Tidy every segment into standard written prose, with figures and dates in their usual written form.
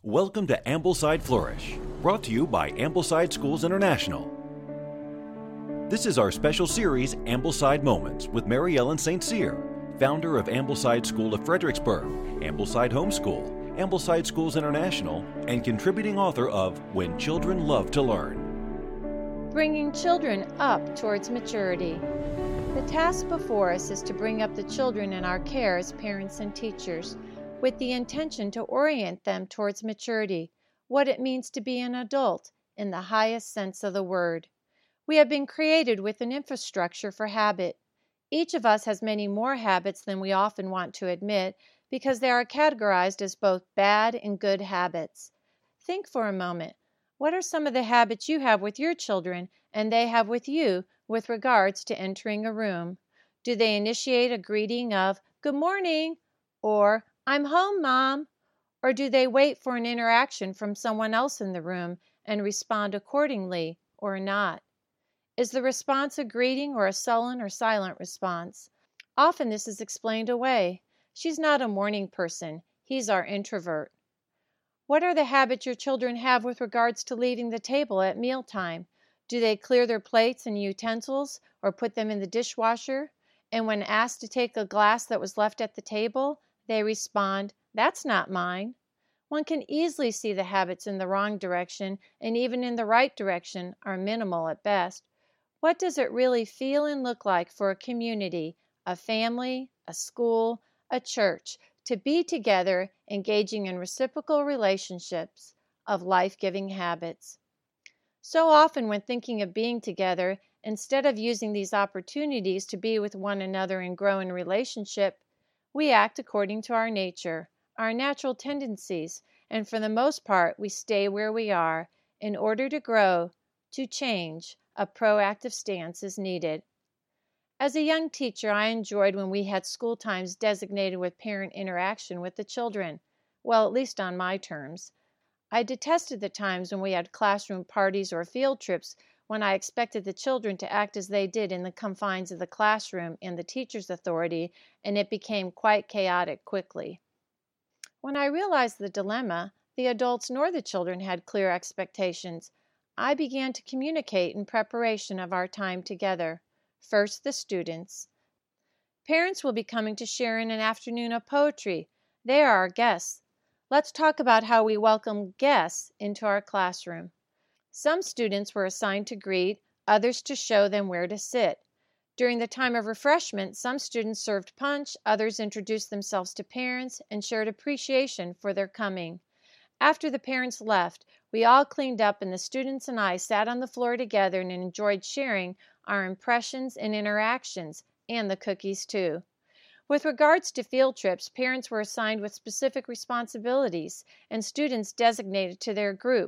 Welcome to Ambleside Flourish, brought to you by Ambleside Schools International. This is our special series, Ambleside Moments, with Mary Ellen St. Cyr, founder of Ambleside School of Fredericksburg, Ambleside Homeschool, Ambleside Schools International, and contributing author of When Children Love to Learn. Bringing children up towards maturity. The task before us is to bring up the children in our care as parents and teachers, with the intention to orient them towards maturity, what it means to be an adult in the highest sense of the word. We have been created with an infrastructure for habit. Each of us has many more habits than we often want to admit because they are categorized as both bad and good habits. Think for a moment. What are some of the habits you have with your children and they have with you with regards to entering a room? Do they initiate a greeting of, "Good morning," or "I'm home, Mom"? Or do they wait for an interaction from someone else in the room and respond accordingly or not? Is the response a greeting or a sullen or silent response? Often this is explained away. She's not a morning person. He's our introvert. What are the habits your children have with regards to leaving the table at mealtime? Do they clear their plates and utensils or put them in the dishwasher? And when asked to take a glass that was left at the table, they respond, "That's not mine." One can easily see the habits in the wrong direction and even in the right direction are minimal at best. What does it really feel and look like for a community, a family, a school, a church, to be together engaging in reciprocal relationships of life-giving habits? So often when thinking of being together, instead of using these opportunities to be with one another and grow in relationship, we act according to our nature, our natural tendencies, and for the most part we stay where we are. In order to grow, to change, a proactive stance is needed. As a young teacher, I enjoyed when we had school times designated with parent interaction with the children. Well, at least on my terms. I detested the times when we had classroom parties or field trips when I expected the children to act as they did in the confines of the classroom and the teacher's authority, and it became quite chaotic quickly. When I realized the dilemma, the adults nor the children had clear expectations. I began to communicate in preparation of our time together. First, the students. Parents will be coming to share in an afternoon of poetry. They are our guests. Let's talk about how we welcome guests into our classroom. Some students were assigned to greet, others to show them where to sit. During the time of refreshment, some students served punch, others introduced themselves to parents and shared appreciation for their coming. After the parents left, we all cleaned up and the students and I sat on the floor together and enjoyed sharing our impressions and interactions, and the cookies too. With regards to field trips, parents were assigned with specific responsibilities and students designated to their group.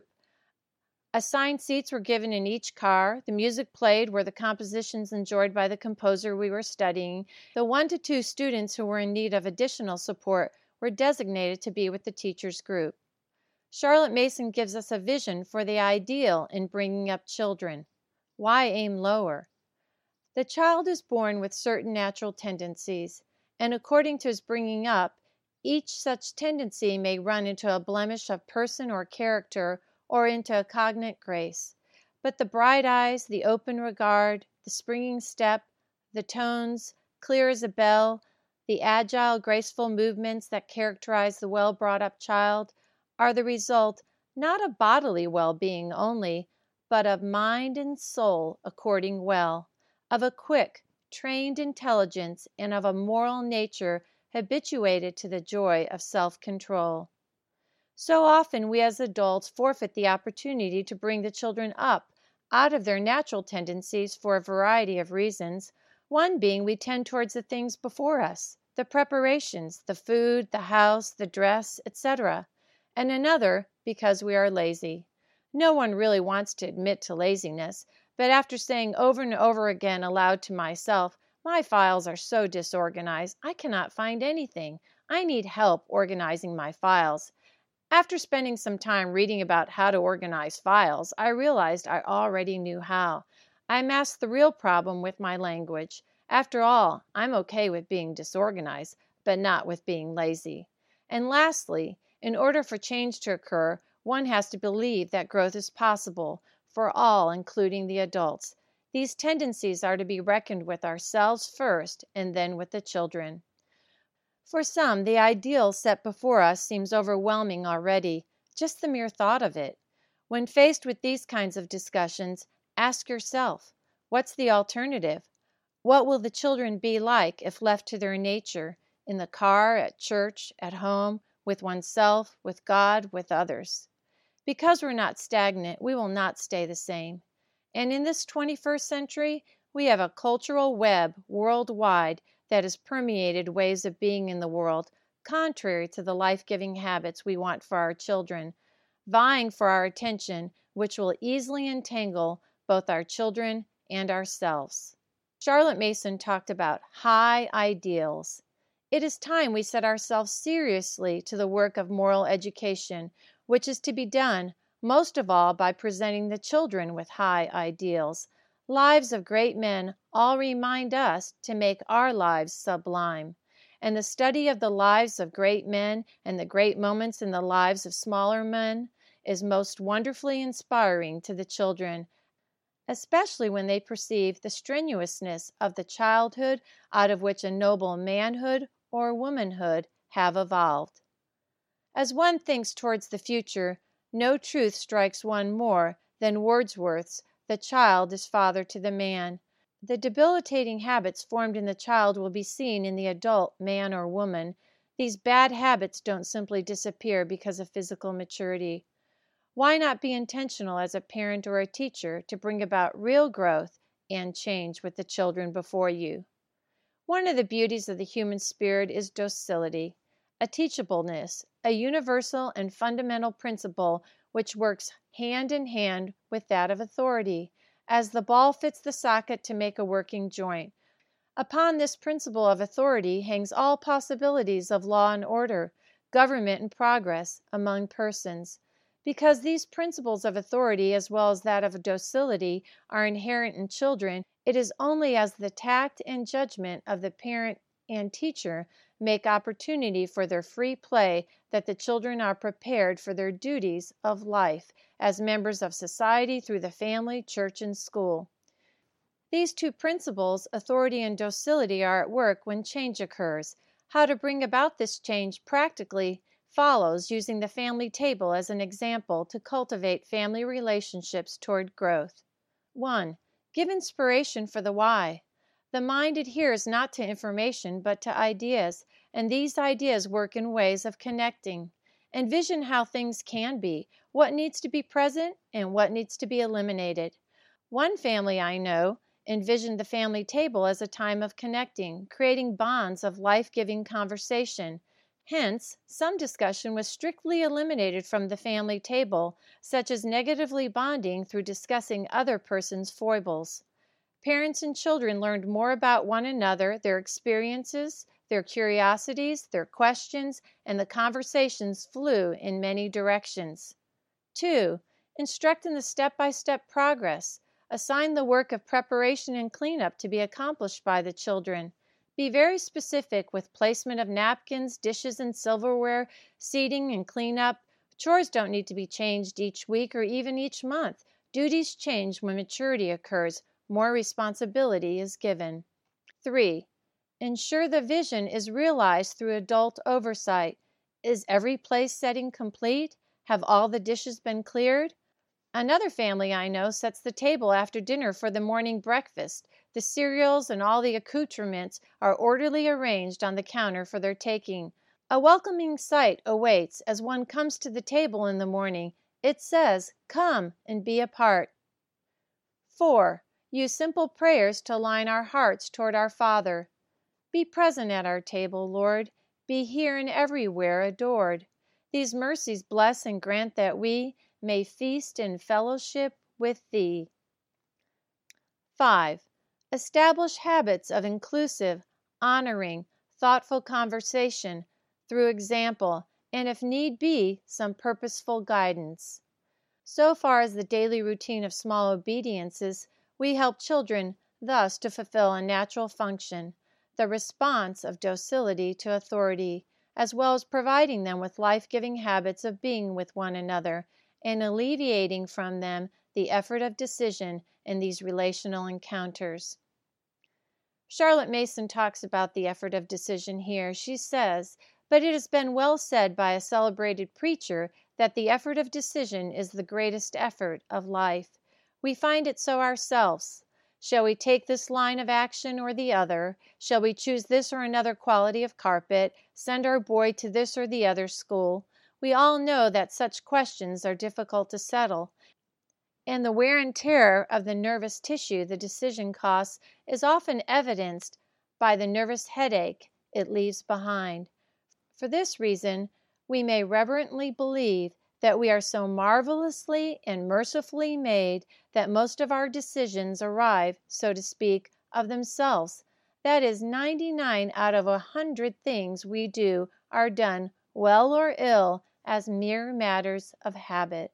Assigned seats were given in each car. The music played were the compositions enjoyed by the composer we were studying. The 1 to 2 students who were in need of additional support were designated to be with the teacher's group. Charlotte Mason gives us a vision for the ideal in bringing up children. Why aim lower? The child is born with certain natural tendencies, and according to his bringing up, each such tendency may run into a blemish of person or character or into a cognate grace. But the bright eyes, the open regard, the springing step, the tones, clear as a bell, the agile, graceful movements that characterize the well-brought-up child are the result not of bodily well-being only, but of mind and soul according well, of a quick, trained intelligence, and of a moral nature habituated to the joy of self-control. So often we as adults forfeit the opportunity to bring the children up out of their natural tendencies for a variety of reasons, one being we tend towards the things before us, the preparations, the food, the house, the dress, etc., and another because we are lazy. No one really wants to admit to laziness, but after saying over and over again aloud to myself, "My files are so disorganized, I cannot find anything. I need help organizing my files." After spending some time reading about how to organize files, I realized I already knew how. I masked the real problem with my language. After all, I'm okay with being disorganized, but not with being lazy. And lastly, In order for change to occur, one has to believe that growth is possible for all, including the adults. These tendencies are to be reckoned with ourselves first and then with the children. For some, the ideal set before us seems overwhelming already, just the mere thought of it. When faced with these kinds of discussions, ask yourself, what's the alternative? What will the children be like if left to their nature, in the car, at church, at home, with oneself, with God, with others? Because we're not stagnant, we will not stay the same. And in this 21st century, we have a cultural web worldwide that has permeated ways of being in the world, contrary to the life-giving habits we want for our children, vying for our attention, which will easily entangle both our children and ourselves. Charlotte Mason talked about high ideals. It is time we set ourselves seriously to the work of moral education, which is to be done most of all by presenting the children with high ideals. Lives of great men all remind us to make our lives sublime. And the study of the lives of great men and the great moments in the lives of smaller men is most wonderfully inspiring to the children, especially when they perceive the strenuousness of the childhood out of which a noble manhood or womanhood have evolved. As one thinks towards the future, no truth strikes one more than Wordsworth's "The child is father to the man." The debilitating habits formed in the child will be seen in the adult, man or woman. These bad habits don't simply disappear because of physical maturity. Why not be intentional as a parent or a teacher to bring about real growth and change with the children before you? One of the beauties of the human spirit is docility, a teachableness, a universal and fundamental principle which works hand in hand with that of authority, as the ball fits the socket to make a working joint. Upon this principle of authority hangs all possibilities of law and order, government and progress among persons. Because these principles of authority as well as that of docility are inherent in children, it is only as the tact and judgment of the parent and teacher make opportunity for their free play that the children are prepared for their duties of life as members of society through the family, church, and school. These two principles, authority and docility, are at work when change occurs. How to bring about this change practically follows, using the family table as an example to cultivate family relationships toward growth. 1. Give inspiration for the why. The mind adheres not to information but to ideas, and these ideas work in ways of connecting. Envision how things can be, what needs to be present, and what needs to be eliminated. One family I know envisioned the family table as a time of connecting, creating bonds of life-giving conversation. Hence, some discussion was strictly eliminated from the family table, such as negatively bonding through discussing other persons' foibles. Parents and children learned more about one another, their experiences, their curiosities, their questions, and the conversations flew in many directions. 2. Instruct in the step-by-step progress. Assign the work of preparation and cleanup to be accomplished by the children. Be very specific with placement of napkins, dishes, and silverware, seating and cleanup. Chores don't need to be changed each week or even each month. Duties change when maturity occurs. More responsibility is given. 3. Ensure the vision is realized through adult oversight. Is every place setting complete? Have all the dishes been cleared? Another family I know sets the table after dinner for the morning breakfast. The cereals and all the accoutrements are orderly arranged on the counter for their taking. A welcoming sight awaits as one comes to the table in the morning. It says, "Come and be a part." 4. Use simple prayers to align our hearts toward our Father. Be present at our table, Lord. Be here and everywhere adored. These mercies bless and grant that we may feast in fellowship with Thee. 5. Establish habits of inclusive, honoring, thoughtful conversation through example, and if need be, some purposeful guidance. So far as the daily routine of small obediences, we help children thus to fulfill a natural function, the response of docility to authority, as well as providing them with life-giving habits of being with one another and alleviating from them the effort of decision in these relational encounters. Charlotte Mason talks about the effort of decision here. She says, "But it has been well said by a celebrated preacher that the effort of decision is the greatest effort of life. We find it so ourselves. Shall we take this line of action or the other? Shall we choose this or another quality of carpet, send our boy to this or the other school? We all know that such questions are difficult to settle, and the wear and tear of the nervous tissue the decision costs is often evidenced by the nervous headache it leaves behind. For this reason, we may reverently believe that we are so marvelously and mercifully made that most of our decisions arrive, so to speak, of themselves. That is, 99 out of 100 things we do are done, well or ill, as mere matters of habit.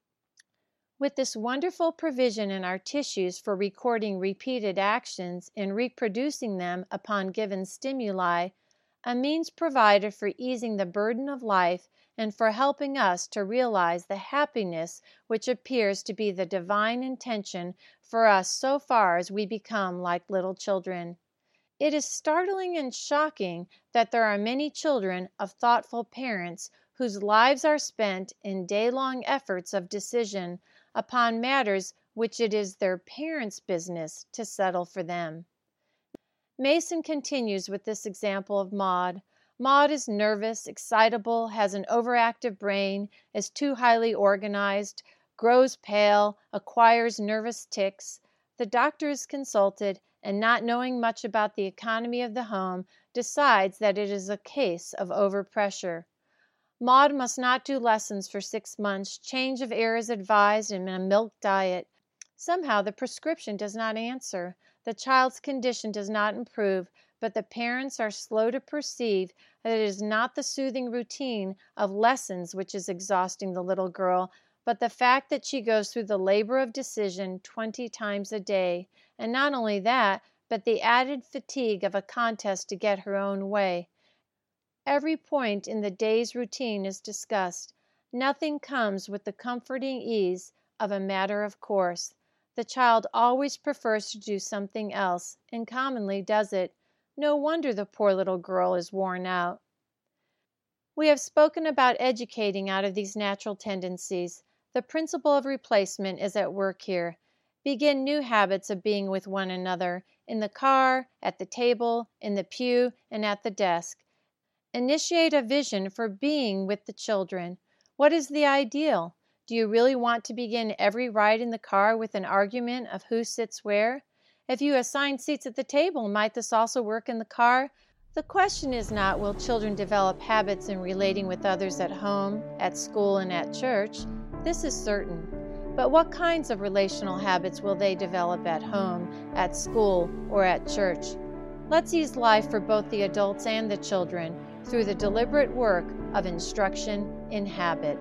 With this wonderful provision in our tissues for recording repeated actions and reproducing them upon given stimuli, a means provided for easing the burden of life and for helping us to realize the happiness which appears to be the divine intention for us so far as we become like little children. It is startling and shocking that there are many children of thoughtful parents whose lives are spent in day-long efforts of decision upon matters which it is their parents' business to settle for them." Mason continues with this example of Maud. Maud is nervous, excitable, has an overactive brain, is too highly organized, grows pale, acquires nervous tics. The doctor is consulted, and not knowing much about the economy of the home, decides that it is a case of overpressure. Maud must not do lessons for 6 months, change of air is advised, and a milk diet. Somehow the prescription does not answer. The child's condition does not improve, but the parents are slow to perceive that it is not the soothing routine of lessons which is exhausting the little girl, but the fact that she goes through the labor of decision 20 times a day, and not only that, but the added fatigue of a contest to get her own way. Every point in the day's routine is discussed. Nothing comes with the comforting ease of a matter of course. The child always prefers to do something else, and commonly does it. No wonder the poor little girl is worn out. We have spoken about educating out of these natural tendencies. The principle of replacement is at work here. Begin new habits of being with one another, in the car, at the table, in the pew, and at the desk. Initiate a vision for being with the children. What is the ideal? Do you really want to begin every ride in the car with an argument of who sits where? If you assign seats at the table, might this also work in the car? The question is not, will children develop habits in relating with others at home, at school, and at church? This is certain. But what kinds of relational habits will they develop at home, at school, or at church? Let's ease life for both the adults and the children through the deliberate work of instruction in habit.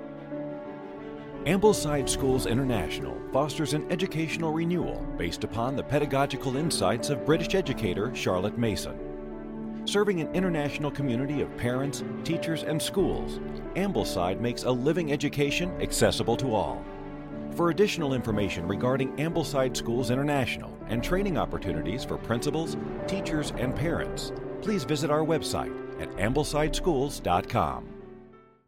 Ambleside Schools International fosters an educational renewal based upon the pedagogical insights of British educator Charlotte Mason. Serving an international community of parents, teachers, and schools, Ambleside makes a living education accessible to all. For additional information regarding Ambleside Schools International and training opportunities for principals, teachers, and parents, please visit our website at amblesidschools.com.